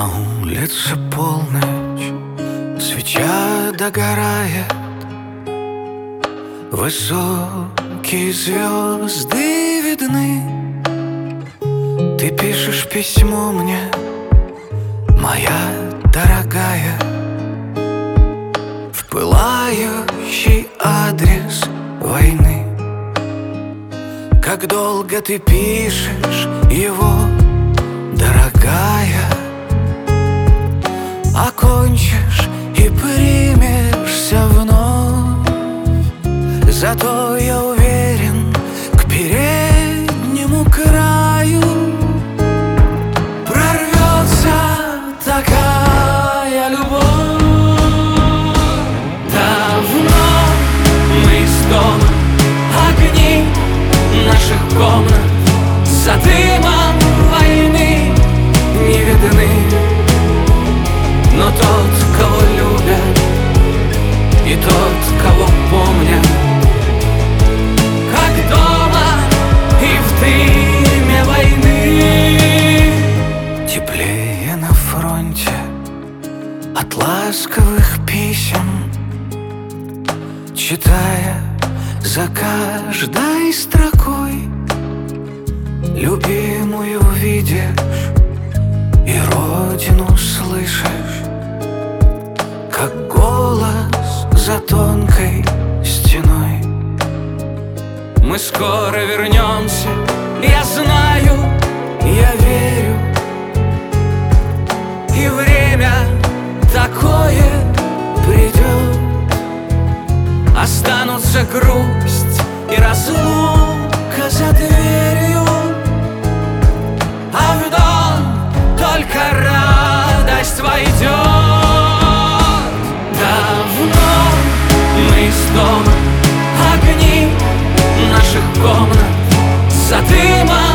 улице полночь, свеча догорает, высокие звезды видны. Ты пишешь письмо мне, моя дорогая, в пылающий адрес войны. Как долго ты пишешь его, дорогая? Окончишь и примешься вновь. Зато я уверен, к переднему краю прорвется такая любовь. Давно мы из дома, огни наших комнат за дымом войны не видны. Но тот, кого любят, и тот, кого помнят, как дома и в дыме войны. Теплее на фронте от ласковых писем, читая за каждой строкой любимую видишь и родину слышишь, как голос за тонкой стеной. Мы скоро вернемся, я знаю, я верю. И время такое придет. Останутся грусть и разлука за дверью, а в дом только радость войдет. Давно мы из дома, огни наших комнат за дымом